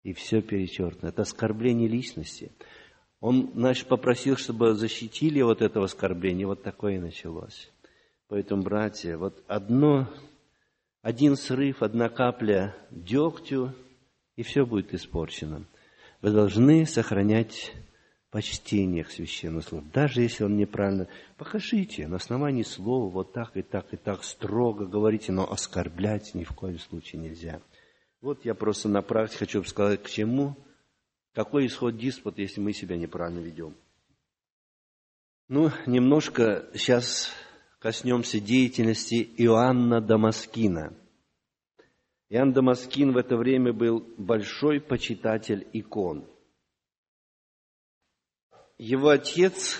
и все перечеркнуто. Это оскорбление личности. Он, значит, попросил, чтобы защитили вот этого оскорбления. Вот такое и началось. Поэтому, братья, вот один срыв, одна капля дегтю, и все будет испорчено. Вы должны сохранять почтение к священному слову. Даже если он неправильно, покажите на основании слова вот так и так и так строго говорите, но оскорблять ни в коем случае нельзя. Вот я просто на практике хочу сказать, к чему, какой исход диспута, если мы себя неправильно ведем. Немножко сейчас коснемся деятельности Иоанна Дамаскина. Иоанн Дамаскин в это время был большой почитатель икон. Его отец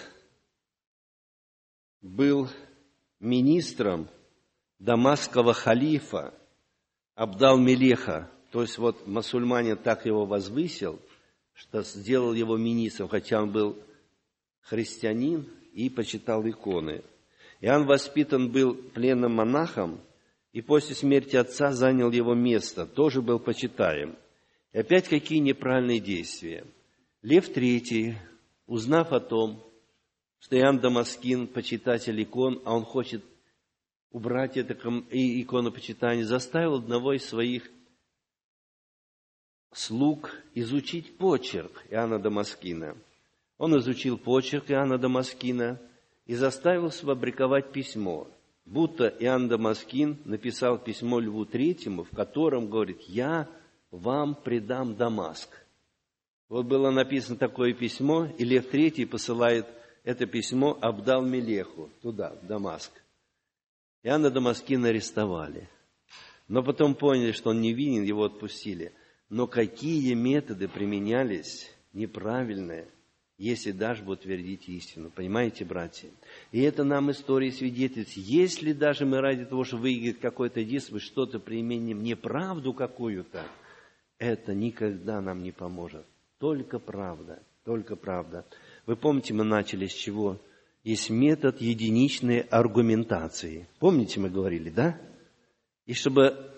был министром дамасского халифа Абдал-Мелеха. То есть вот мусульманин так его возвысил, что сделал его министром, хотя он был христианин и почитал иконы. Иоанн воспитан был пленным монахом, и после смерти отца занял его место, тоже был почитаем. И опять какие неправильные действия. Лев III, узнав о том, что Иоанн Дамаскин почитатель икон, а он хочет убрать это иконопочитание, заставил одного из своих слуг изучить почерк Иоанна Дамаскина. Он изучил почерк Иоанна Дамаскина и заставил сфабриковать письмо, будто Иоанн Дамаскин написал письмо Льву III, в котором говорит: «Я вам предам Дамаск». Вот было написано такое письмо, и Лев III посылает это письмо Абдал-Мелеху туда, в Дамаск. Иоанна Дамаскина арестовали. Но потом поняли, что он невинен, его отпустили. Но какие методы применялись неправильные, если даже бы утвердить истину. Понимаете, братья? И это нам история свидетельствует. Если даже мы ради того, чтобы выиграть какой-то диспут, что-то применим неправду какую-то, это никогда нам не поможет. Только правда, только правда. Вы помните, мы начали с чего? Есть метод единичной аргументации. Помните, мы говорили, да? И чтобы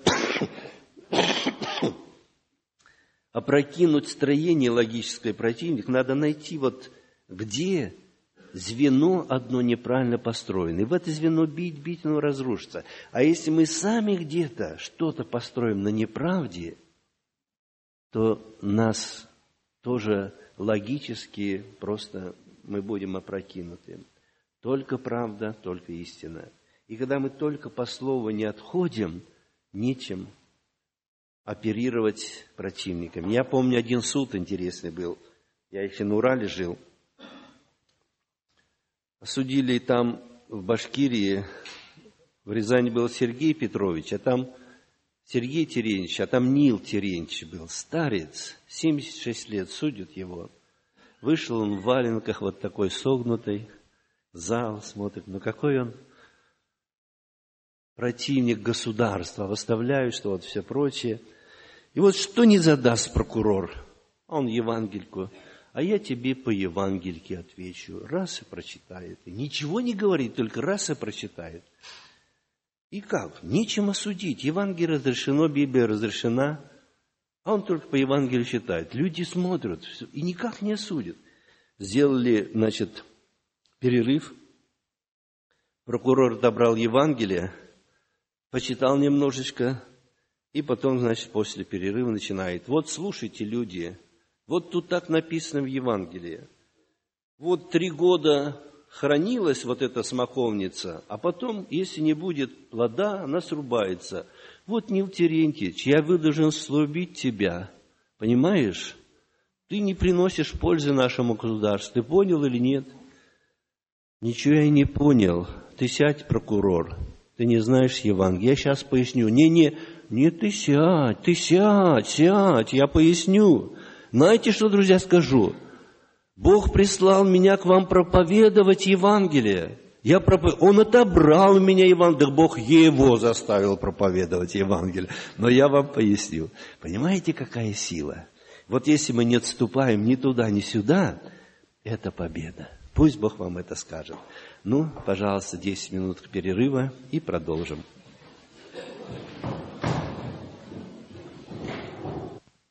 опрокинуть строение логическое противника, надо найти вот где звено одно неправильно построено. И в это звено бить, оно разрушится. А если мы сами где-то что-то построим на неправде, то нас тоже логически просто мы будем опрокинуты. Только правда, только истина. И когда мы только по слову не отходим, нечем оперировать противниками. Я помню, один суд интересный был. Я еще на Урале жил. Судили там в Башкирии, в Рязани был Сергей Петрович, а там Сергей Терентьевич, а там Нил Терентьевич был, старец, 76 лет, судят его. Вышел он в валенках, вот такой согнутый, зал смотрит, какой он противник государства, выставляют, что вот все прочее. И вот что не задаст прокурор, он Евангельку, а я тебе по Евангельке отвечу, раз и прочитает. И ничего не говорит, только раз и прочитает. И как? Нечем осудить. Евангелие разрешено, Библия разрешена, а он только по Евангелию читает. Люди смотрят и никак не осудят. Сделали, перерыв. Прокурор отобрал Евангелие, почитал немножечко, и потом, после перерыва начинает. Вот слушайте, люди, вот тут так написано в Евангелии. Вот 3 года хранилась вот эта смоковница, а потом, если не будет плода, она срубается. Вот, Нил Терентьевич, я вынужден слубить тебя, понимаешь? Ты не приносишь пользы нашему государству, ты понял или нет? Ничего я не понял. Ты сядь, прокурор, ты не знаешь Евангелия. Я сейчас поясню. Не, ты сядь, я поясню. Знаете, что, друзья, скажу? Бог прислал меня к вам проповедовать Евангелие. Он отобрал у меня Евангелие, да Бог его заставил проповедовать Евангелие. Но я вам поясню. Понимаете, какая сила? Вот если мы не отступаем ни туда, ни сюда, это победа. Пусть Бог вам это скажет. Пожалуйста, 10 минут перерыва и продолжим.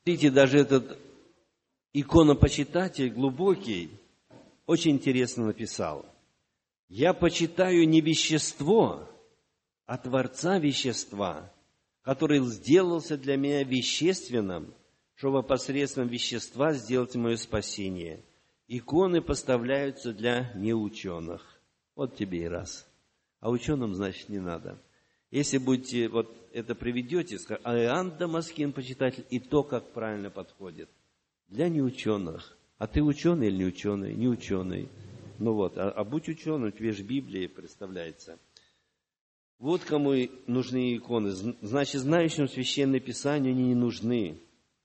Видите, даже этот иконопочитатель глубокий очень интересно написал. «Я почитаю не вещество, а Творца вещества, который сделался для меня вещественным, чтобы посредством вещества сделать мое спасение. Иконы поставляются для неученых». Вот тебе и раз. А ученым, значит, не надо. Если будете вот это приведете, скажете, а Иоанн Дамаскин, почитатель, и то, как правильно подходит. Для неученых. А ты ученый или не ученый? Не ученый. Ну вот, а будь ученым, тебе же Библия представляется. Вот кому нужны иконы. Значит, знающим Священное Писание они не нужны.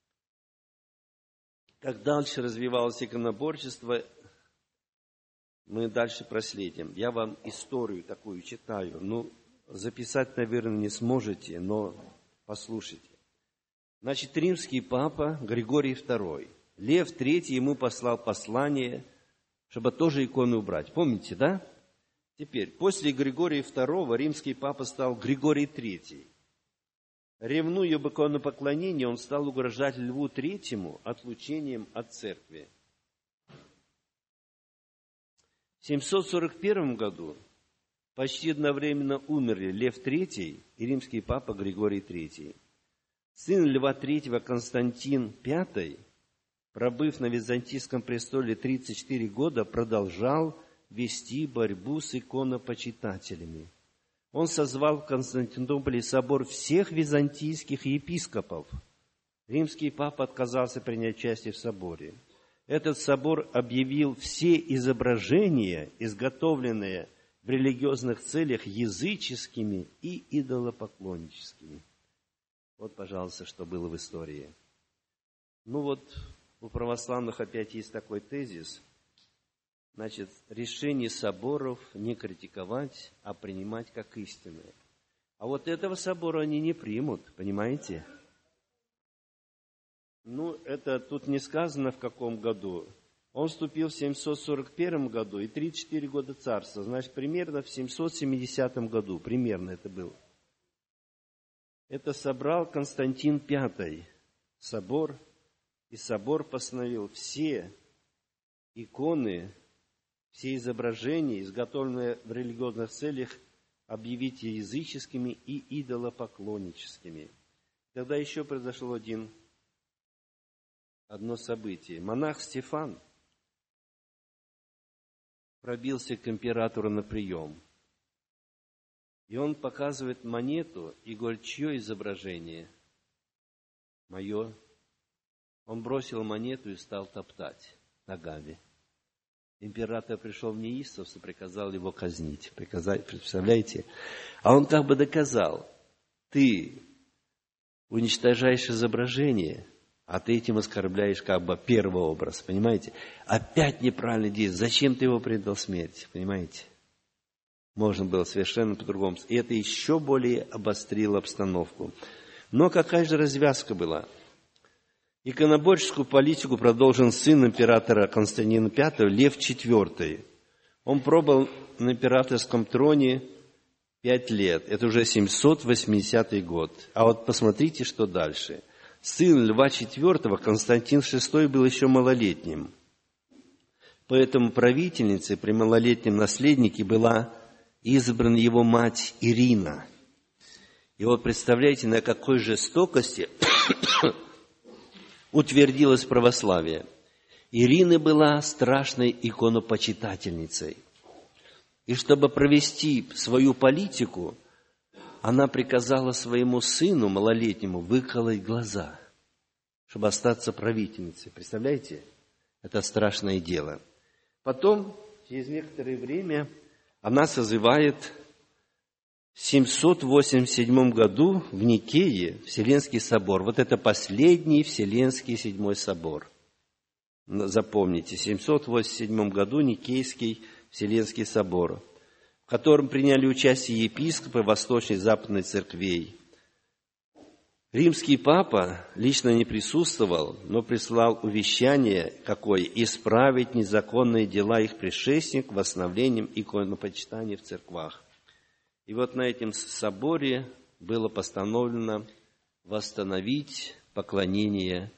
Как дальше развивалось иконоборчество, мы дальше проследим. Я вам историю такую читаю. Ну, записать, наверное, не сможете, но послушайте. Значит, римский папа Григорий II. Лев III ему послал послание, чтобы тоже иконы убрать. Помните, да? Теперь, после Григория II римский папа стал Григорий III. Ревнуя об иконопоклонении, он стал угрожать Льву III отлучением от церкви. В 741 году почти одновременно умерли Лев III и римский папа Григорий III. Сын Льва III Константин V, пробыв на Византийском престоле 34 года, продолжал вести борьбу с иконопочитателями. Он созвал в Константинополе собор всех византийских епископов. Римский папа отказался принять участие в соборе. Этот собор объявил все изображения, изготовленные в религиозных целях, языческими и идолопоклонническими. Вот, пожалуйста, что было в истории. Ну вот, у православных опять есть такой тезис. Значит, решение соборов не критиковать, а принимать как истинное. А вот этого собора они не примут, понимаете? Ну, это тут не сказано в каком году. Он вступил в 741 году и 34 года царства. Значит, примерно в 770 году. Примерно это было. Это собрал Константин V собор. И собор постановил все иконы, все изображения, изготовленные в религиозных целях, объявить языческими и идолопоклонническими. Тогда еще произошло одно событие. Монах Стефан пробился к императору на прием. И он показывает монету и говорит, чье изображение? Мое. Он бросил монету и стал топтать ногами. Император пришел в неистовство, приказал его казнить. Представляете? А он как бы доказал, ты уничтожаешь изображение, а ты этим оскорбляешь как бы первый образ, понимаете? Опять неправильно действие. Зачем ты его предал смерти, понимаете? Можно было совершенно по-другому. И это еще более обострило обстановку. Но какая же развязка была? Иконоборческую политику продолжил сын императора Константина V, Лев IV. Он пробыл на императорском троне 5 лет. Это уже 780 год. А вот посмотрите, что дальше. Сын Льва IV, Константин VI, был еще малолетним. Поэтому правительницей при малолетнем наследнике была избрана его мать Ирина. И вот представляете, на какой жестокости утвердилось православие. Ирина была страшной иконопочитательницей. И чтобы провести свою политику, она приказала своему сыну малолетнему выколоть глаза, чтобы остаться правительницей. Представляете? Это страшное дело. Потом, через некоторое время, она созывает в 787 году в Никее Вселенский собор. Вот это последний Вселенский седьмой собор. Запомните, в 787 году Никейский Вселенский собор, в котором приняли участие епископы восточной и западной церквей. Римский папа лично не присутствовал, но прислал увещание, какое исправить незаконные дела их предшественников восстановлением иконопочитания в церквах. И вот на этом соборе было постановлено восстановить поклонение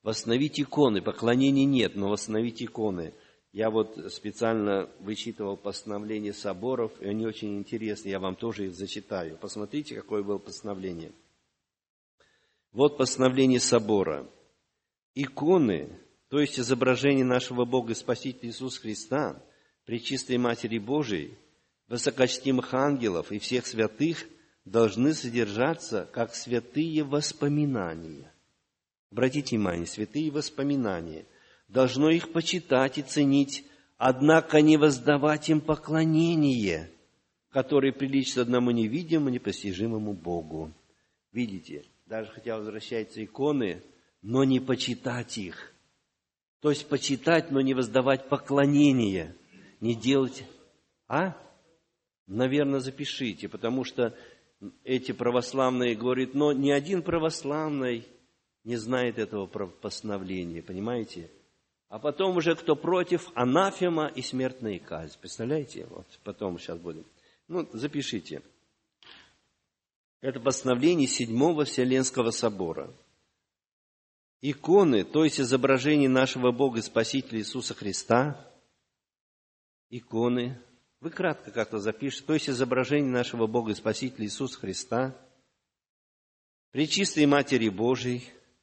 Восстановить иконы. Поклонений нет, но восстановить иконы. Я вот специально вычитывал постановления соборов, и они очень интересны. Я вам тоже их зачитаю. Посмотрите, какое было постановление. Вот постановление собора. Иконы, то есть изображение нашего Бога и Спасителя Иисуса Христа, Пречистой Матери Божией, высокочтимых ангелов и всех святых должны содержаться как святые воспоминания. Обратите внимание, святые воспоминания. Должно их почитать и ценить, однако не воздавать им поклонение, которое приличит одному невидимому, непостижимому Богу. Видите, даже хотя возвращаются иконы, но не почитать их. То есть почитать, но не воздавать поклонение. Не делать... Наверное, запишите, потому что эти православные говорят, но ни один православный не знает этого постановления, понимаете? А потом уже кто против, анафема и смертная казнь. Представляете? Вот потом сейчас будем. Запишите. Это постановление Седьмого Вселенского собора. Иконы, то есть изображение нашего Бога и Спасителя Иисуса Христа. Иконы. Вы кратко как-то запишите. То есть изображение нашего Бога и Спасителя Иисуса Христа. Пречистой Матери Божией.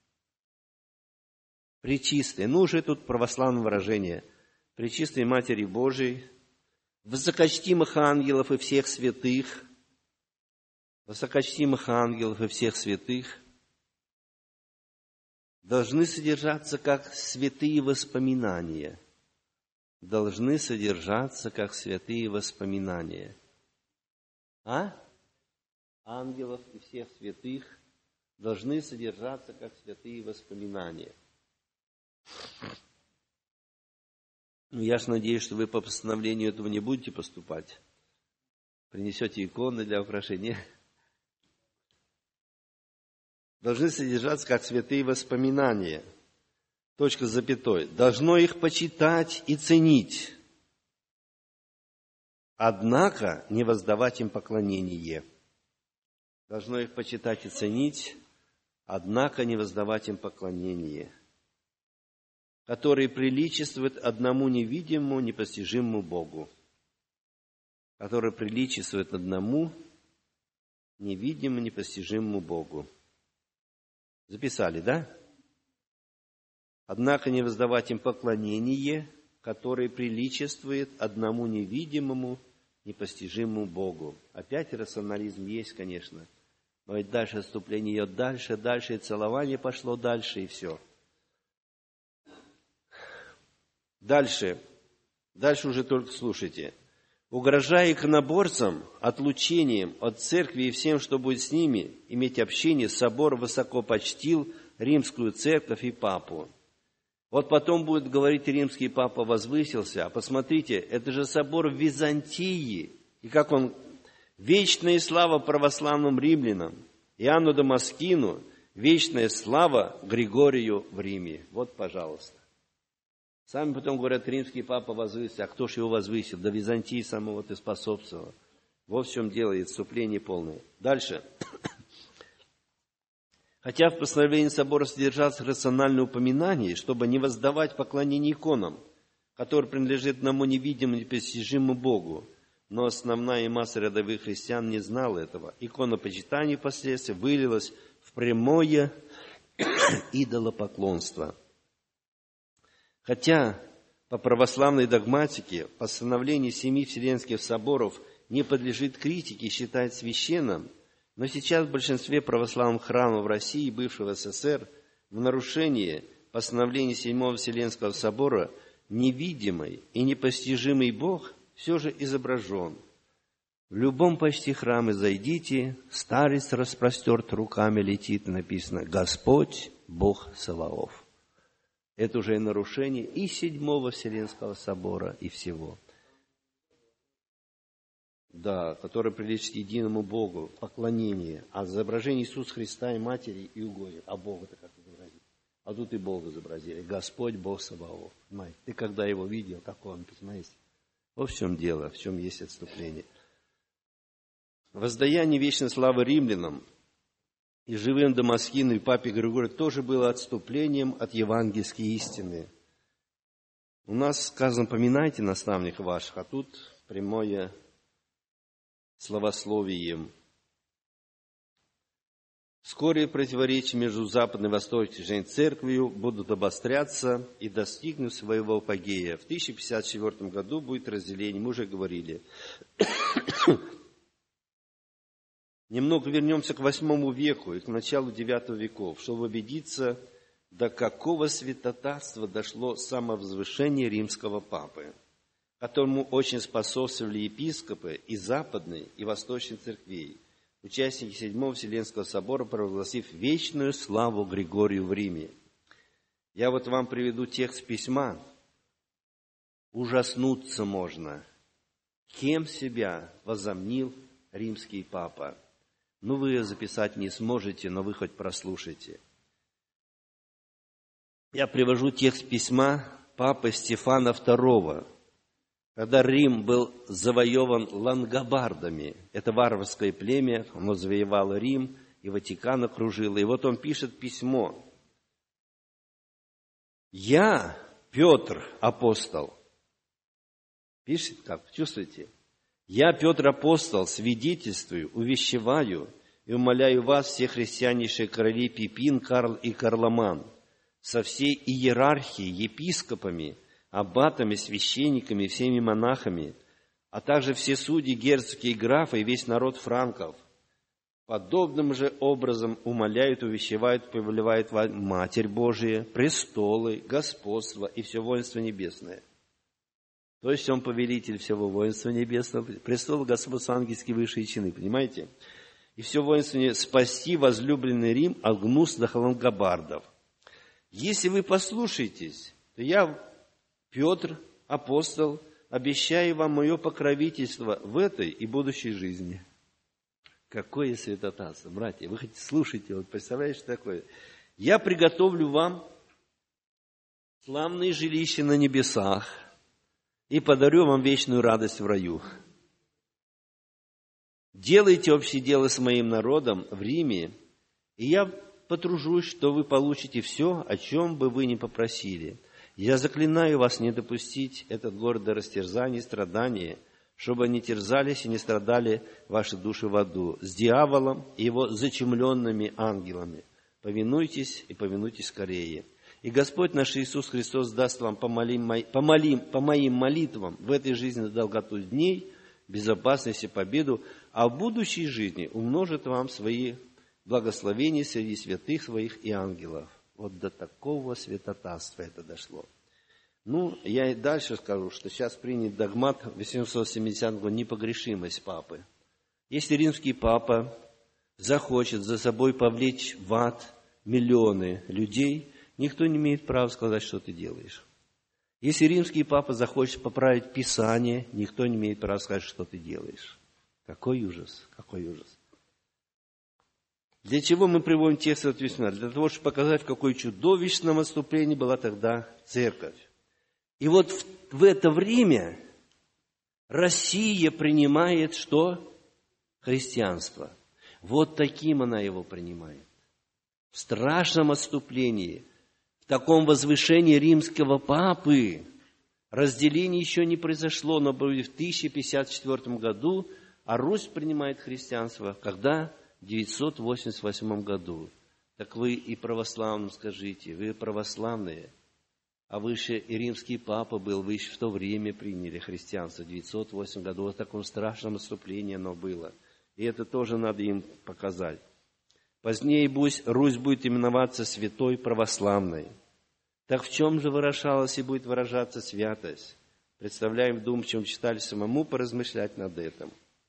Пречистой. Уже тут православное выражение. Пречистой Матери Божией. Высокочтимых ангелов и всех святых. Высокочтимых ангелов и всех святых должны содержаться как святые воспоминания. Должны содержаться как святые воспоминания. Ангелов и всех святых должны содержаться как святые воспоминания. Я же надеюсь, что вы по постановлению этого не будете поступать. Принесете иконы для украшения. Должны содержаться как святые воспоминания. Точка с запятой. Должно их почитать и ценить. Однако не воздавать им поклонение. Должно их почитать и ценить, однако не воздавать им поклонение, которые приличествуют одному невидимому, непостижимому Богу. Которые приличествуют одному невидимому, непостижимому Богу. Записали, да? Однако не воздавать им поклонение, которое приличествует одному невидимому, непостижимому Богу. Опять рационализм есть, конечно. Но ведь дальше отступление идет дальше, и целование пошло дальше, и все. Дальше уже только слушайте. Угрожая иконоборцам отлучением от церкви и всем, что будет с ними, иметь общение, собор высоко почтил римскую церковь и папу. Вот потом будет говорить, римский папа возвысился. А посмотрите, это же собор в Византии. И как он... Вечная слава православным римлянам, Иоанну Дамаскину, вечная слава Григорию в Риме. Вот, пожалуйста. Сами потом говорят, римский папа возвысился. А кто ж его возвысил? Да Византии самого ты способствовал. Во всем дело, и отступление полное. Дальше. Хотя в постановлении собора содержатся рациональные упоминания, чтобы не воздавать поклонение иконам, которые принадлежат одному невидимому, непостижимому Богу. Но основная масса рядовых христиан не знала этого. Иконопочитание впоследствии вылилось в прямое идолопоклонство. Хотя по православной догматике постановление 7 Вселенских соборов не подлежит критике и считается священным, но сейчас в большинстве православных храмов России и бывшего СССР в нарушение постановления 7 Вселенского собора невидимый и непостижимый Бог все же изображен. В любом почти храме зайдите, старец распростерт руками летит, написано «Господь, Бог Саваоф». Это уже нарушение и 7 Вселенского собора, и всего. Да, который приличит единому Богу, поклонение. А изображение Иисуса Христа и Матери и угодит. А Бога-то как изобразить? А тут и Бога изобразили. Господь, Бог Саваоф. Понимаете? Ты когда его видел, какой он, понимаете? Вот в чем дело, в чем есть отступление. Воздаяние вечной славы римлянам и живым Дамаскину, и папе Григорию тоже было отступлением от евангельской истины. У нас сказано, поминайте наставников ваших, а тут прямое словословием. Вскоре противоречия между Западной и Восточной Церковью будут обостряться и достигнут своего апогея. В 1054 году будет разделение, мы уже говорили. Немного вернемся к VIII веку и к началу IX веков, чтобы убедиться, до какого святотатства дошло самовозвышение римского папы, которому очень способствовали епископы и Западной, и Восточной церквей, участники Седьмого Вселенского собора, провозгласив вечную славу Григорию в Риме. Я вот вам приведу текст письма. Ужаснуться можно. Кем себя возомнил римский папа? Ну, вы ее записать не сможете, но вы хоть прослушайте. Я привожу текст письма папы Стефана II, когда Рим был завоеван лангобардами. Это варварское племя, оно завоевало Рим, и Ватикан окружило. И вот он пишет письмо. «Я, Петр, апостол». Пишет как? Чувствуете? «Я, Петр, апостол, свидетельствую, увещеваю и умоляю вас, все христианнейшие короли Пипин, Карл и Карломан, со всей иерархией, епископами, аббатами, священниками, всеми монахами, а также все судьи, герцоги и графы, и весь народ франков, подобным же образом умоляют, увещевают, повелевают Матерь Божия, престолы, господство и все воинство небесное». То есть он повелитель всего воинства небесного, престол, господство, ангельские высшие чины, понимаете? И все воинство спасти возлюбленный Рим от гнусных лангобардов. Если вы послушаетесь, то я, Петр, апостол, обещаю вам мое покровительство в этой и будущей жизни. Какое святотатство, братья! Вы хоть слушайте, вот представляете, что такое? Я приготовлю вам славные жилища на небесах и подарю вам вечную радость в раю. Делайте общее дело с моим народом в Риме, и я потружусь, что вы получите все, о чем бы вы ни попросили. Я заклинаю вас не допустить этот город до растерзания и страдания, чтобы не терзались и не страдали ваши души в аду с дьяволом и его зачумленными ангелами. Повинуйтесь и повинуйтесь скорее. И Господь наш Иисус Христос даст вам по моим молитвам в этой жизни долготу дней, безопасность и победу, а в будущей жизни умножит вам свои благословения среди святых своих и ангелов. Вот до такого святотатства это дошло. Ну, я и дальше скажу, что сейчас принят догмат 870 года непогрешимость папы. Если римский папа захочет за собой повлечь в ад миллионы людей, никто не имеет права сказать, что ты делаешь. Если римский папа захочет поправить Писание, никто не имеет права сказать, что ты делаешь. Какой ужас, какой ужас. Для чего мы приводим текст от письма? Для того, чтобы показать, в какое чудовищном отступлении была тогда церковь. И вот в это время Россия принимает что? Христианство. Вот таким она его принимает. В страшном отступлении, в таком возвышении римского папы. Разделение еще не произошло, но будет в 1054 году, а Русь принимает христианство. Когда? В 988 году. Так вы и православным скажите, вы православные, а выше и римский папа был, вы еще в то время приняли христианство, в 908 году. В таком страшном отступлении оно было. И это тоже надо им показать. Позднее Русь будет именоваться Святой Православной. Так в чем же выражалась и будет выражаться святость? Представляем вдумчивым читателю самому поразмышлять над этим.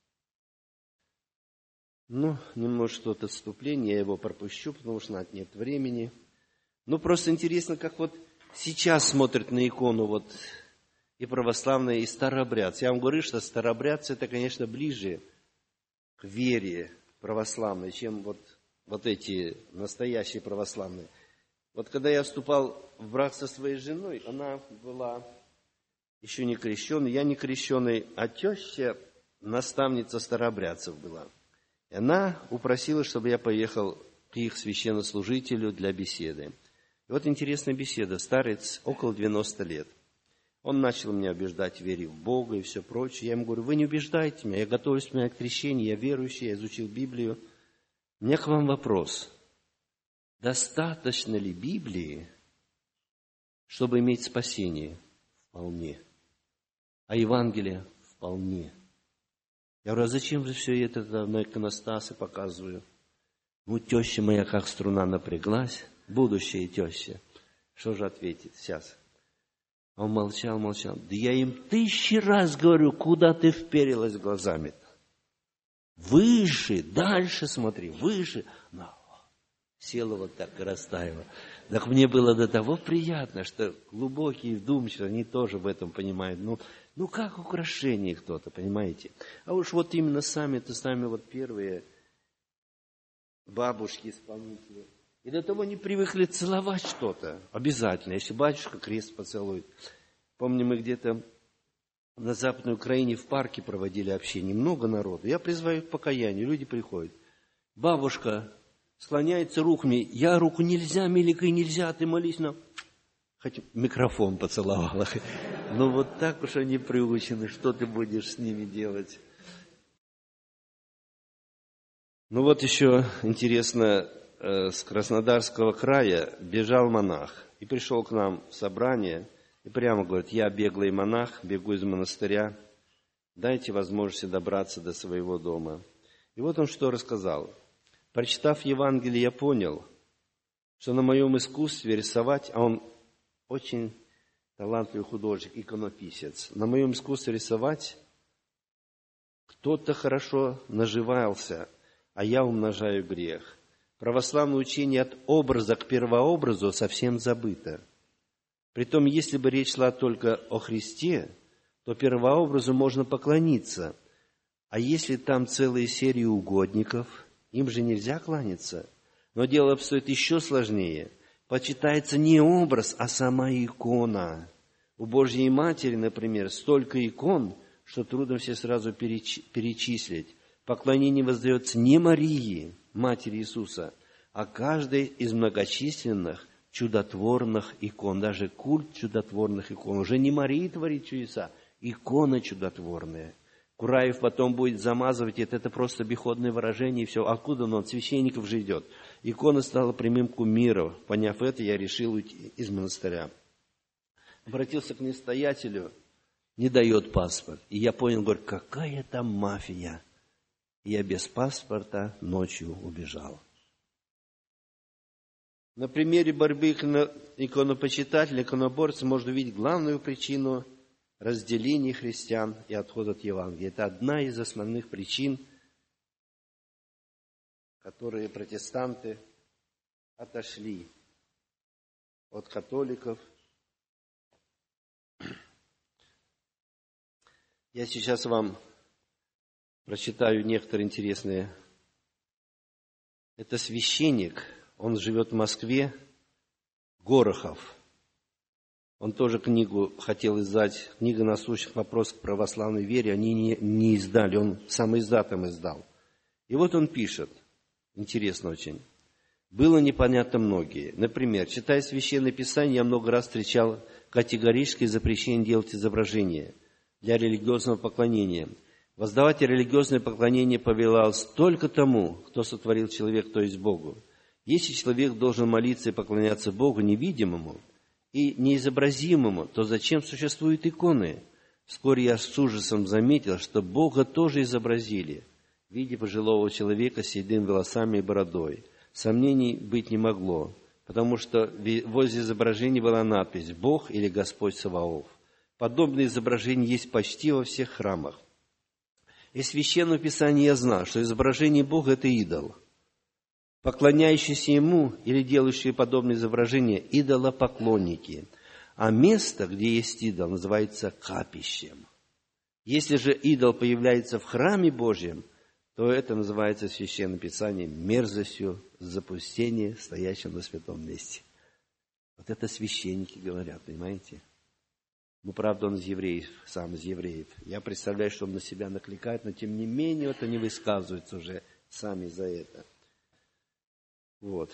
Ну, немножко тут отступление, я его пропущу, потому что нет времени. Ну, просто интересно, как вот сейчас смотрят на икону вот и православные, и старообрядцы. Я вам говорю, что старообрядцы это, конечно, ближе к вере православной, чем вот эти настоящие православные. Вот когда я вступал в брак со своей женой, она была еще не крещеной, я не крещеный, а теща, наставница старообрядцев была. И она упросила, чтобы я поехал к их священнослужителю для беседы. И вот интересная беседа. Старец, около 90 лет. Он начал меня убеждать в вере в Бога и все прочее. Я ему говорю: вы не убеждайте меня, я готовлюсь принять крещение, я верующий, я изучил Библию. У меня к вам вопрос. Достаточно ли Библии, чтобы иметь спасение? Вполне. А Евангелие? Вполне. Я говорю: а зачем же все это на иконостасы показываю? Ну, теща моя как струна напряглась, будущая теща. Что же ответит сейчас? Он молчал. Да я им 1000 раз говорю: куда ты вперилась глазами-то? Выше, дальше смотри, выше. Но села вот так и растаяла. Так мне было до того приятно, что глубокие, вдумчивые, они тоже в этом понимают. Ну как украшение кто-то, понимаете? А уж вот именно сами вот первые бабушки, исполнители. И до того не привыкли целовать что-то. Обязательно, если батюшка крест поцелует. Помню, мы где-то на Западной Украине в парке проводили общение. Много народу. Я призываю к покаянию. Люди приходят. Бабушка склоняется руками. Я руку нельзя, миленькой, нельзя, ты молись на... Хоть микрофон поцеловала. Но вот так уж они приучены. Что ты будешь с ними делать? Ну вот еще интересно, с Краснодарского края бежал монах и пришел к нам в собрание и прямо говорит: я беглый монах, бегу из монастыря, дайте возможность добраться до своего дома. И вот он что рассказал. Прочитав Евангелие, я понял, что на моем искусстве рисовать, а он очень талантливый художник, иконописец, на моем искусстве рисовать кто-то хорошо наживался, а я умножаю грех. Православное учение от образа к первообразу совсем забыто. Притом, если бы речь шла только о Христе, то первообразу можно поклониться. А если там целые серии угодников, им же нельзя кланяться. Но дело обстоит еще сложнее. Почитается не образ, а сама икона. У Божьей Матери, например, столько икон, что трудно все сразу перечислить. Поклонение воздается не Марии, Матери Иисуса, а каждой из многочисленных чудотворных икон. Даже культ чудотворных икон. Уже не Мария творит чудеса, икона чудотворная. Кураев потом будет замазывать это просто обиходное выражение, и все. Откуда оно? От священников же идет. Икона стала прямым кумиром. Поняв это, я решил уйти из монастыря. Обратился к настоятелю, не дает паспорт. И я понял, говорю, какая там мафия. И я без паспорта ночью убежал. На примере борьбы иконопочитателя, иконоборца можно увидеть главную причину разделения христиан и отхода от Евангелия. Это одна из основных причин, которые протестанты отошли от католиков. Я сейчас вам прочитаю некоторые интересные. Это священник, он живет в Москве, Горохов. Он тоже книгу хотел издать, книга насущных вопросов к православной вере, они не издали, он самоиздатом издал. И вот он пишет, интересно очень. Было непонятно многие. Например, читая Священное Писание, я много раз встречал категорическое запрещение делать изображения для религиозного поклонения. Воздавать религиозное поклонение повелалось только тому, кто сотворил человека, то есть Богу. Если человек должен молиться и поклоняться Богу невидимому и неизобразимому, то зачем существуют иконы? Вскоре я с ужасом заметил, что Бога тоже изобразили в виде пожилого человека с седыми волосами и бородой. Сомнений быть не могло, потому что возле изображения была надпись «Бог» или «Господь Саваоф». Подобные изображения есть почти во всех храмах. Из Священного Писания я знал, что изображение Бога – это идол. Поклоняющиеся Ему или делающие подобные изображения – идолопоклонники. А место, где есть идол, называется капищем. Если же идол появляется в храме Божьем, то это называется в Священном Писании мерзостью запустения, стоящим на святом месте. Вот это священники говорят, понимаете? Ну, правда, он из евреев, сам из евреев. Я представляю, что он на себя накликает, но тем не менее, вот они высказываются уже сами за это. Вот.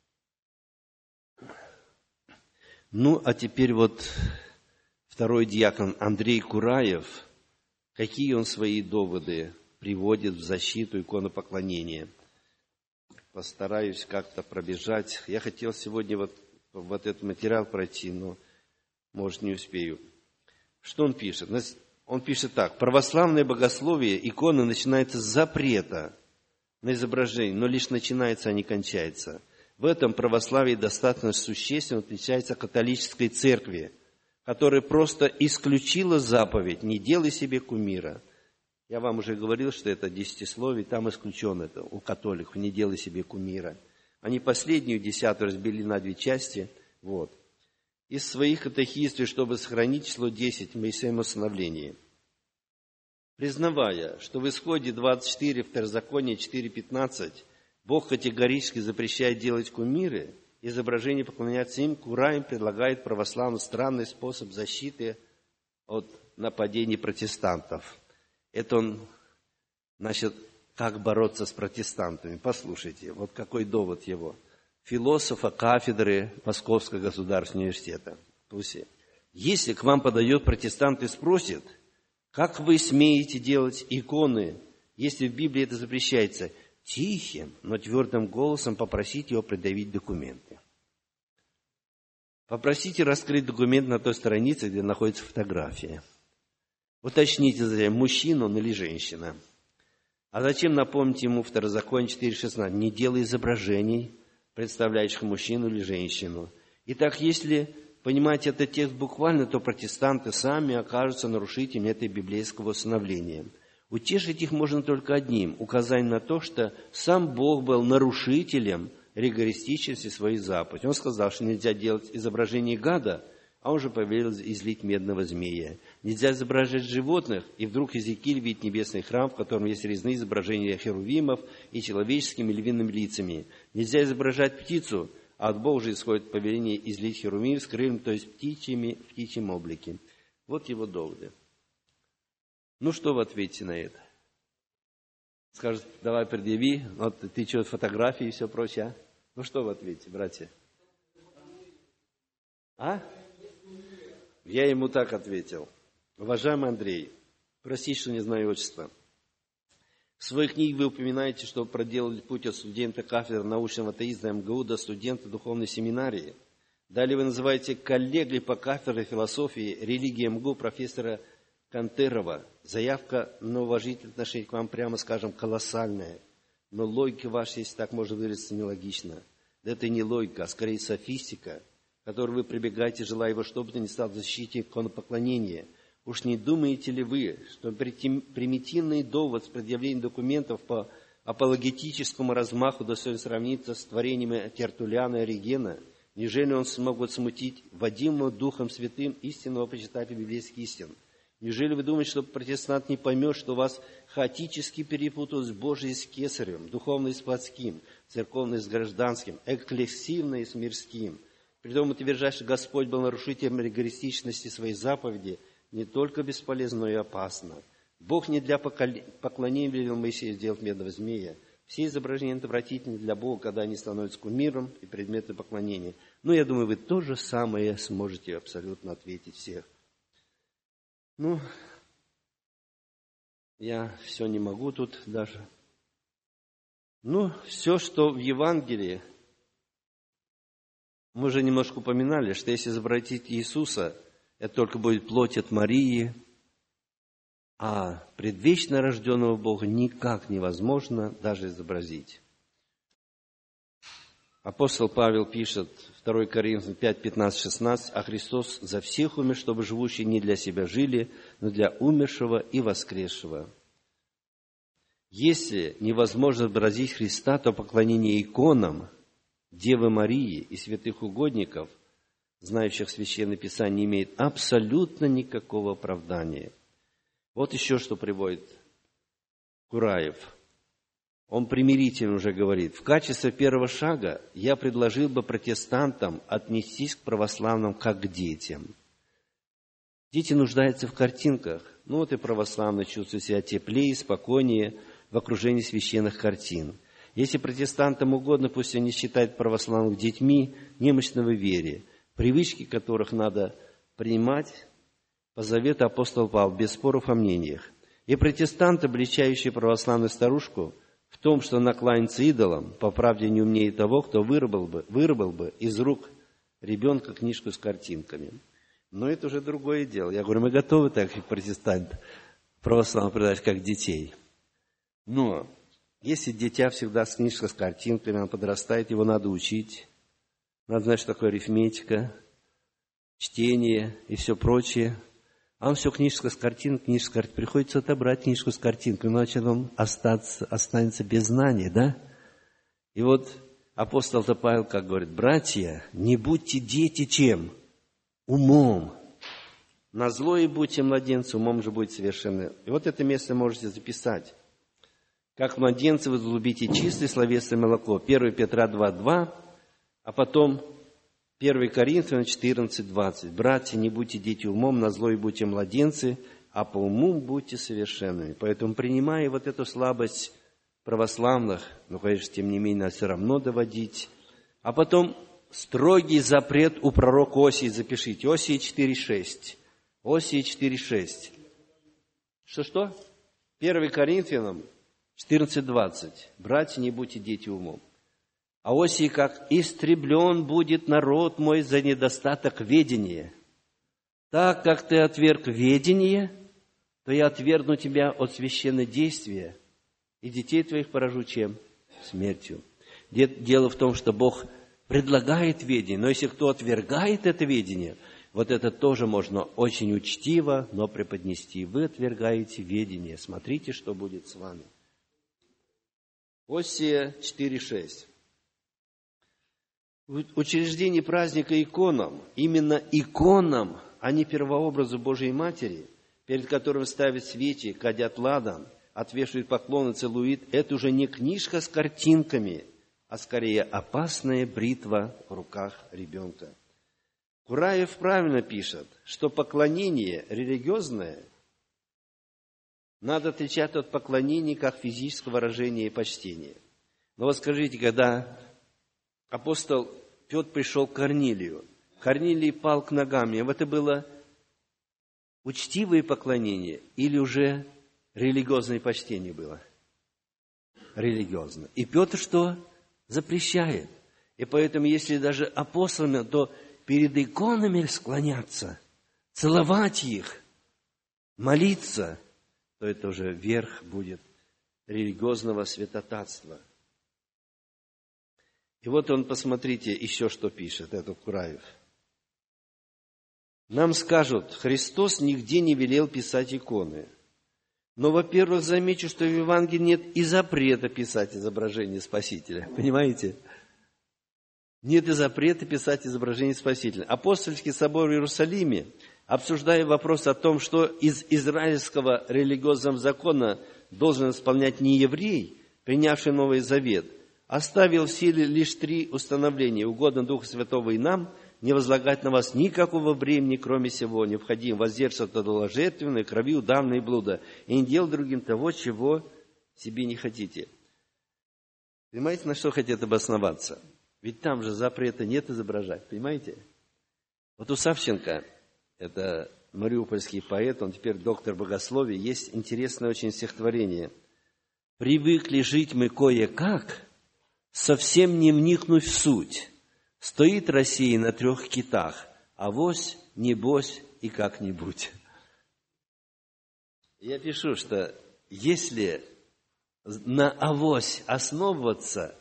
Ну, а теперь вот второй диакон Андрей Кураев, какие он свои доводы приводит в защиту иконопоклонения. Постараюсь как-то пробежать. Я хотел сегодня вот этот материал пройти, но, может, не успею. Что он пишет? Он пишет так. Православное богословие иконы начинается с запрета на изображение, но лишь начинается, а не кончается. В этом православие достаточно существенно отличается от католической церкви, которая просто исключила заповедь «не делай себе кумира». Я вам уже говорил, что это десятисловие, там исключено это у католиков, «не делай себе кумира». Они последнюю 10 разбили на 2 части. Вот. Из своих катехистов, чтобы сохранить число 10 в Моисеевом усыновлении. Признавая, что в Исходе 24, Второзаконие 4:15 Бог категорически запрещает делать кумиры, изображение поклоняться им, Кураев предлагает православным странный способ защиты от нападений протестантов. Это он, значит, как бороться с протестантами. Послушайте, вот какой довод его. Философа кафедры Московского государственного университета. Если к вам подойдет протестант и спросит, как вы смеете делать иконы, если в Библии это запрещается, тихим, но твердым голосом попросите его предъявить документы. Попросите раскрыть документ на той странице, где находится фотография. Уточните, мужчина он или женщина. А зачем напомнить ему Второзаконие 4:16? Не делай изображений, представляющих мужчину или женщину. Итак, если понимать этот текст буквально, то протестанты сами окажутся нарушителями этой библейского усыновления. Утешить их можно только одним, указанием на то, что сам Бог был нарушителем ригористичности своей заповеди. Он сказал, что нельзя делать изображение гада, а он же повелел излить медного змея. Нельзя изображать животных, и вдруг Иезекииль видит небесный храм, в котором есть резные изображения херувимов и человеческими львиными лицами. Нельзя изображать птицу, а от Бога же исходит повеление излить херувим с крыльями, то есть в птичьем облике. Вот его доводы. Ну, что вы ответите на это? Скажут, давай предъяви, вот ты что, фотографии и все прочее, а? Ну, что вы ответите, братья? А? Я ему так ответил. Уважаемый Андрей, простите, что не знаю отчества. В своей книге вы упоминаете, что проделали путь от студента кафедры научного атеизма МГУ до студента духовной семинарии. Далее вы называете коллегой по кафедре философии религии МГУ профессора Кантерова. Заявка на уважительное отношение к вам, прямо скажем, колоссальная. Но логика ваша, если так можно выразиться, нелогична. Да это не логика, а скорее софистика, к которой вы прибегаете, желая его, чтобы то ни стал защитить иконопоклонения. Уж не думаете ли вы, что примитивный довод с предъявлением документов по апологетическому размаху достоин сравниться с творениями Тертуллиана и Оригена? Неужели он смог смутить водимого Духом Святым истинного почитателя библейских истин? Неужели вы думаете, что протестант не поймет, что вас хаотически перепутают с Божией с Кесарем, духовной с плотским, церковной с гражданским, экклесивной с мирским? Притом утверждать, что Господь был нарушителем ригористичности своей заповеди, не только бесполезно, но и опасно. Бог не для поклонения велел Моисею сделать медного змея. Все изображения отвратительны для Бога, когда они становятся кумиром и предметом поклонения. Но я думаю, вы то же самое сможете абсолютно ответить всех. Ну, я все не могу тут даже. Ну, все, что в Евангелии, мы уже немножко упоминали, что если изобразить Иисуса, это только будет плоть от Марии, а предвечно рожденного Бога никак невозможно даже изобразить. Апостол Павел пишет, 2 Коринфянам 5, 15, 16, «А Христос за всех умер, чтобы живущие не для себя жили, но для умершего и воскресшего». Если невозможно изобразить Христа, то поклонение иконам Девы Марии и святых угодников, знающих Священное Писание, не имеет абсолютно никакого оправдания. Вот еще что приводит Кураев. Он примирительно уже говорит, в качестве первого шага я предложил бы протестантам отнестись к православным как к детям. Дети нуждаются в картинках. Ну вот и православные чувствуют себя теплее, спокойнее в окружении священных картин. Если протестантам угодно, пусть они считают православных детьми, немощного в вере, привычки которых надо принимать по завету апостола Павла, без споров о мнениях. И протестант, обличающий православную старушку в том, что она кланяется идолам, по правде не умнее того, кто вырвал бы из рук ребенка книжку с картинками. Но это уже другое дело. Я говорю, мы готовы так, как протестант, православно предать, как детей. Но если дитя всегда с книжкой с картинками, он подрастает, его надо учить. Надо знать, что такое арифметика, чтение и все прочее. А он все книжка с картинкой, приходится отобрать книжку с картинкой, иначе он останется без знаний, да? И вот апостол-то Павел, как говорит, братья, не будьте дети чем? Умом. На злое будьте младенцы, умом же будете совершенны. И вот это место можете записать. Как младенцы вы возлюбите чистое словесное молоко. 1 Петра 2:2, а потом 1 Коринфянам 14:20. Братья, не будьте дети умом, на злое будьте младенцы, а по уму будьте совершенными. Поэтому, принимая вот эту слабость православных, но, конечно, тем не менее, надо все равно доводить. А потом строгий запрет у пророка Осии, запишите. Осия 4:6. Осия 4:6. Что? 1 Коринфянам 14:20. Братья, не будьте дети умом. А Осии как? «Истреблен будет народ мой за недостаток ведения. Так как ты отверг ведение, то я отвергну тебя от священнодействия, и детей твоих поражу чем? Смертью». Дело в том, что Бог предлагает ведение, но если кто отвергает это ведение, вот это тоже можно очень учтиво, но преподнести. Вы отвергаете ведение. Смотрите, что будет с вами. Осия 4:6. Учреждение праздника иконам, именно иконам, а не первообразу Божией Матери, перед которым ставят свечи, кадят ладан, отвешивают поклоны, целуют, это уже не книжка с картинками, а скорее опасная бритва в руках ребенка. Кураев правильно пишет, что поклонение религиозное надо отличать от поклонения как физического выражения и почтения. Но вот скажите, когда апостол Петр пришел к Корнилию, Корнилий пал к ногам его, это было учтивое поклонение или уже религиозное почтение было? Религиозно. И Петр что? Запрещает. И поэтому, если даже апостолами, то перед иконами склоняться, целовать их, молиться, то это уже верх будет религиозного святотатства. И вот он, посмотрите, еще что пишет, этот Кураев. Нам скажут, Христос нигде не велел писать иконы. Но, во-первых, замечу, что в Евангелии нет и запрета писать изображение Спасителя. Понимаете? Нет и запрета писать изображение Спасителя. Апостольский собор в Иерусалиме, обсуждая вопрос о том, что из израильского религиозного закона должен исполнять не еврей, принявший Новый Завет, оставил в силе лишь 3 установления. Угодно Духу Святого и нам не возлагать на вас никакого бремени, кроме всего необходимого, воздерживаться от идоложертвенной, крови, удавной и блуда, и не делать другим того, чего себе не хотите. Понимаете, на что хотят обосноваться? Ведь там же запрета нет изображать, понимаете? Вот у Савченко, это мариупольский поэт, он теперь доктор богословия, есть интересное очень стихотворение. «Привыкли жить мы кое-как, совсем не вникнув в суть. Стоит Россия на 3 китах, авось, небось и как-нибудь». Я пишу, что если на авось основываться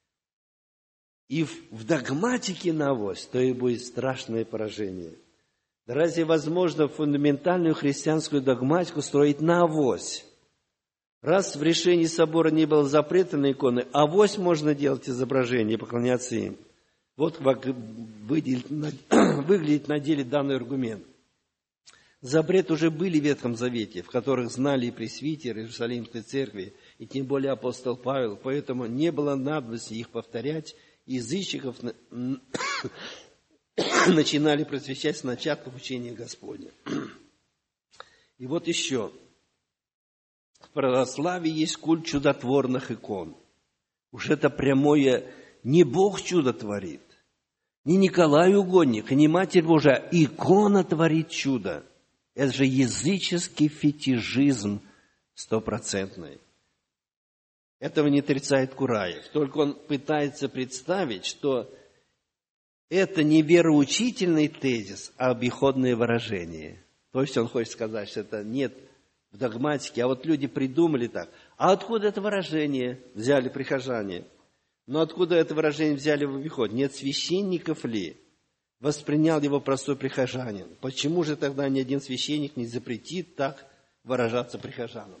и в догматике на авось, то и будет страшное поражение. Да разве возможно фундаментальную христианскую догматику строить на авось? Раз в решении собора не было запрета на иконы, авось можно делать изображение и поклоняться им. Вот как выглядит на деле данный аргумент. Запрет уже были в Ветхом Завете, в которых знали и пресвитеры Иерусалимской церкви, и тем более апостол Павел, поэтому не было надобности их повторять, и язычников начинали просвещать с начатков учения Господня. И вот еще. В православии есть культ чудотворных икон. Уж это прямое, не Бог чудо творит, не Николай Угодник, не Матерь Божия, а икона творит чудо. Это же языческий фетишизм стопроцентный. Этого не отрицает Кураев. Только он пытается представить, что это не вероучительный тезис, а обиходное выражение. То есть он хочет сказать, что это нет в догматике, а вот люди придумали так. А откуда это выражение взяли прихожане? Но откуда это выражение взяли в обиход? Нет священников ли? Воспринял его простой прихожанин. Почему же тогда ни один священник не запретит так выражаться прихожанам?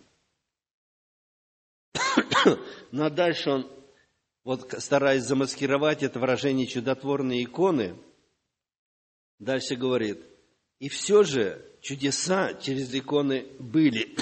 Ну а дальше он, вот стараясь замаскировать это выражение чудотворные иконы, дальше говорит, и все же чудеса через иконы были.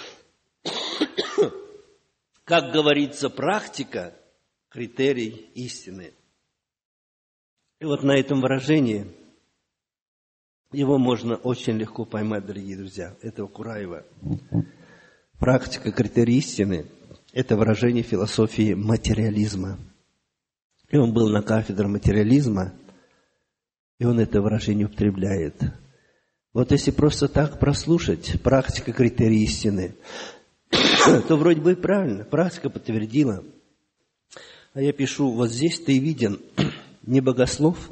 Как говорится, практика – критерий истины. И вот на этом выражении его можно очень легко поймать, дорогие друзья, этого Кураева. Практика – критерий истины – это выражение философии материализма. И он был на кафедре материализма, и он это выражение употребляет. Вот если просто так прослушать практика – критерий истины, то вроде бы и правильно, практика подтвердила. А я пишу, вот здесь ты виден не богослов,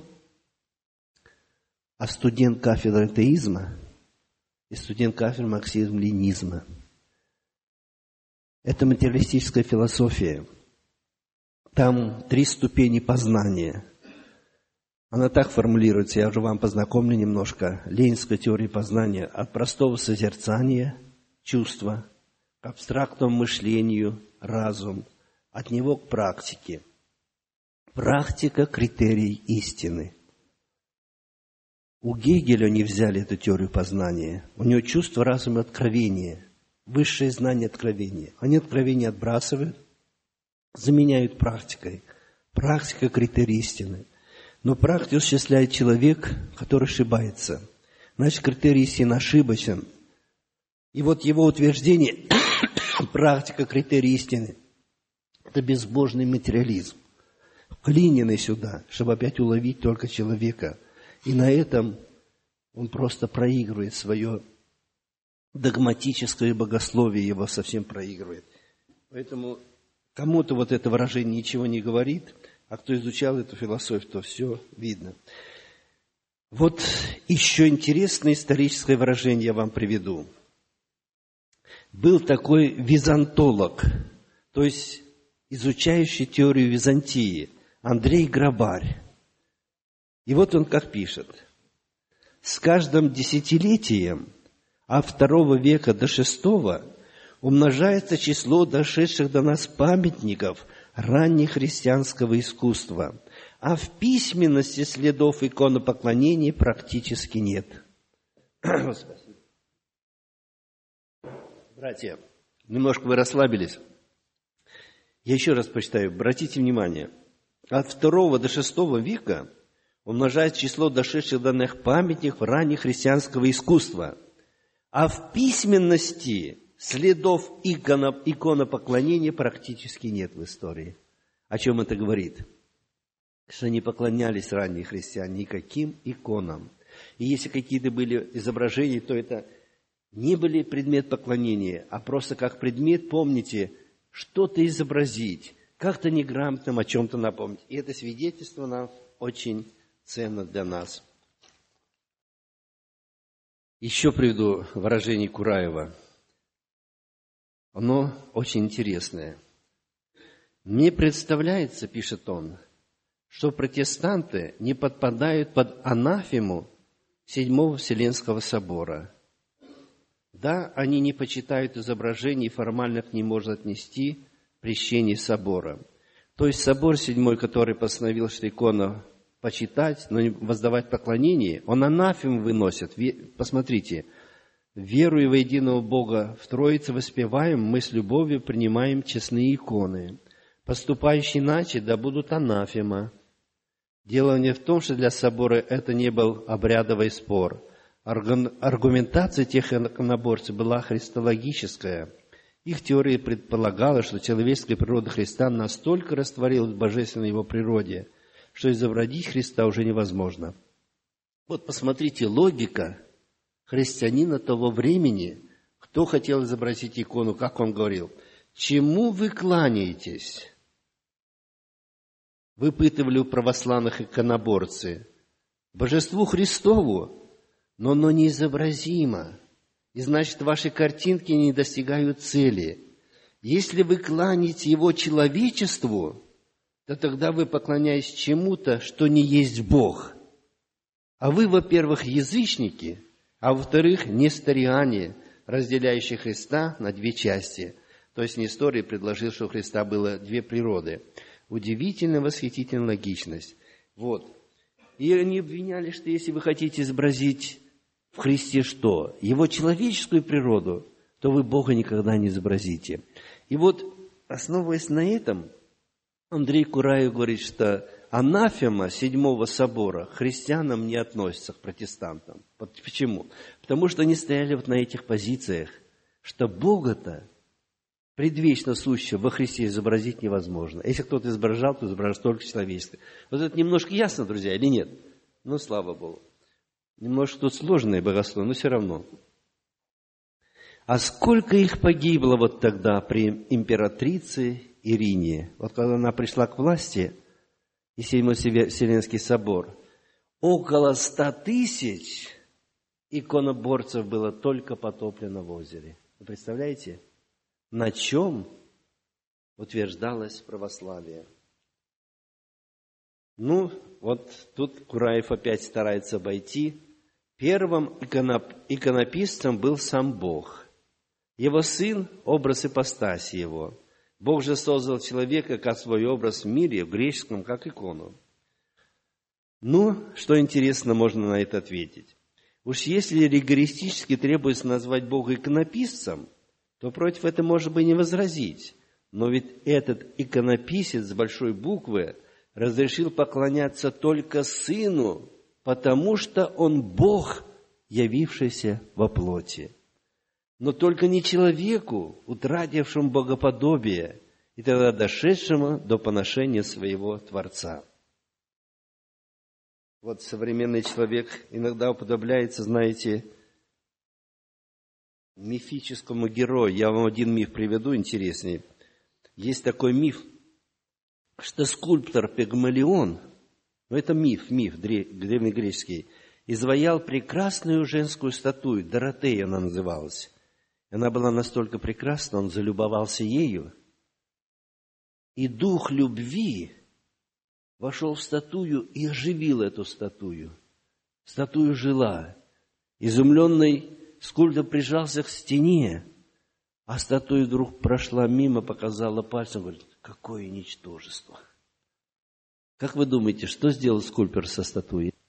а студент кафедры атеизма и студент кафедры марксизма-ленинизма. Это материалистическая философия. Там 3 ступени познания. Она так формулируется, я уже вам познакомлю немножко. Ленинская теория познания от простого созерцания, чувства, к абстрактному мышлению, разум, от него к практике. Практика – критерий истины. У Гегеля они взяли эту теорию познания. У него чувство, разум и откровение. Высшее знание откровения. Они откровение отбрасывают, заменяют практикой. Практика – критерий истины. Но практику осуществляет человек, который ошибается. Значит, критерий истины ошибочен. И вот его утверждение – практика – критерий истины. Это безбожный материализм. Вклиненный сюда, чтобы опять уловить только человека. И на этом он просто проигрывает свое догматическое богословие, его совсем проигрывает. Поэтому кому-то вот это выражение ничего не говорит, а кто изучал эту философию, то все видно. Вот еще интересное историческое выражение я вам приведу. Был такой византолог, то есть изучающий теорию Византии, Андрей Грабарь. И вот он как пишет. С каждым десятилетием от II века до VI умножается число дошедших до нас памятников раннехристианского искусства, а в письменности следов иконопоклонения практически нет. Братья, немножко вы расслабились. Я еще раз прочитаю. Обратите внимание. От II до VI века умножается число дошедших до нас памятников раннехристианского искусства, а в письменности следов иконопоклонения практически нет в истории. О чем это говорит? Что не поклонялись ранние христиане никаким иконам. И если какие-то были изображения, то это не были предмет поклонения, а просто как предмет, помните, что-то изобразить, как-то неграмотным о чем-то напомнить. И это свидетельство нам очень ценно для нас. Еще приведу выражение Кураева. Оно очень интересное. «Мне представляется, — пишет он, — что протестанты не подпадают под анафему Седьмого Вселенского собора. Да, они не почитают изображений, формально к ним можно отнести прещение собора. То есть собор седьмой, который постановил, что икону почитать, но не воздавать поклонение, он анафему выносит. Посмотрите, веруя во единого Бога в Троице воспеваем, мы с любовью принимаем честные иконы. Поступающие иначе, да будут анафема. Дело не в том, что для собора это не был обрядовый спор. Аргументация тех иконоборцев была христологическая. Их теория предполагала, что человеческая природа Христа настолько растворилась в божественной его природе, что изобразить Христа уже невозможно. Вот посмотрите, логика христианина того времени, кто хотел изобразить икону, как он говорил, «Чему вы кланяетесь?» Выпытывали у православных иконоборцы. Божеству Христову, но оно неизобразимо. И значит, ваши картинки не достигают цели. Если вы кланяете его человечеству, то тогда вы поклоняетесь чему-то, что не есть Бог. А вы, во-первых, язычники, а во-вторых, несториане, разделяющие Христа на две части. То есть Несторий предложил, что у Христа было две природы. Удивительная, восхитительная логичность. Вот. И они обвиняли, что если вы хотите изобразить в Христе что? Его человеческую природу, то вы Бога никогда не изобразите. И вот, основываясь на этом, Андрей Кураев говорит, что анафема Седьмого собора к христианам не относится, к протестантам. Почему? Потому что они стояли вот на этих позициях, что Бога-то предвечно сущего во Христе изобразить невозможно. Если кто-то изображал, то изображал только человеческое. Вот это немножко ясно, друзья, или нет? Ну, слава Богу. Немножко тут сложное богословие, но все равно. А сколько их погибло вот тогда при императрице Ирине? Вот когда она пришла к власти, и Седьмой Вселенский собор, около 100 тысяч иконоборцев было только потоплено в озере. Вы представляете? На чем утверждалось православие? Ну, вот тут Кураев опять старается обойти. Первым иконописцем был сам Бог. Его сын – образ ипостаси его. Бог же создал человека как свой образ в мире, в греческом, как икону. Ну, что интересно, можно на это ответить. Уж если ригористически требуется назвать Бога иконописцем, то против этого можно бы не возразить. Но ведь этот иконописец с большой буквы разрешил поклоняться только Сыну, потому что Он Бог, явившийся во плоти. Но только не человеку, утратившему богоподобие, и тогда дошедшему до поношения своего Творца. Вот современный человек иногда уподобляется, знаете, мифическому герою. Я вам один миф приведу интереснее. Есть такой миф, что скульптор Пигмалион, ну это миф древнегреческий, изваял прекрасную женскую статую, Доротея она называлась. Она была настолько прекрасна, он залюбовался ею. И дух любви вошел в статую и оживил эту статую. Статуя жила. Изумленный скульптор прижался к стене, а статуя вдруг прошла мимо, показала пальцем, говорит, какое ничтожество. Как вы думаете, что сделал скульптор со статуей?